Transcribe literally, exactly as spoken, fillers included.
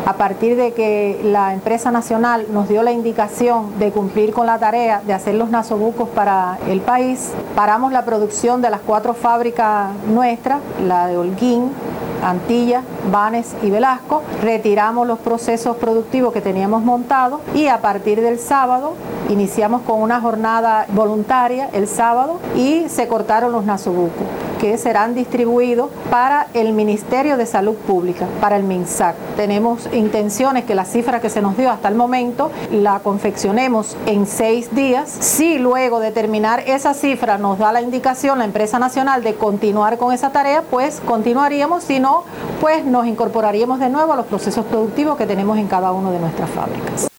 A partir de que la empresa nacional nos dio la indicación de cumplir con la tarea de hacer los nasobucos para el país, paramos la producción de las cuatro fábricas nuestras, la de Holguín, Antilla, Banes y Velasco, retiramos los procesos productivos que teníamos montados y a partir del sábado iniciamos con una jornada voluntaria el sábado y se cortaron los nasobucos, que serán distribuidos para el Ministerio de Salud Pública, para el MINSAC. Tenemos intenciones que la cifra que se nos dio hasta el momento la confeccionemos en seis días. Si luego de terminar esa cifra nos da la indicación la empresa nacional de continuar con esa tarea, pues continuaríamos, si no, pues nos incorporaríamos de nuevo a los procesos productivos que tenemos en cada una de nuestras fábricas.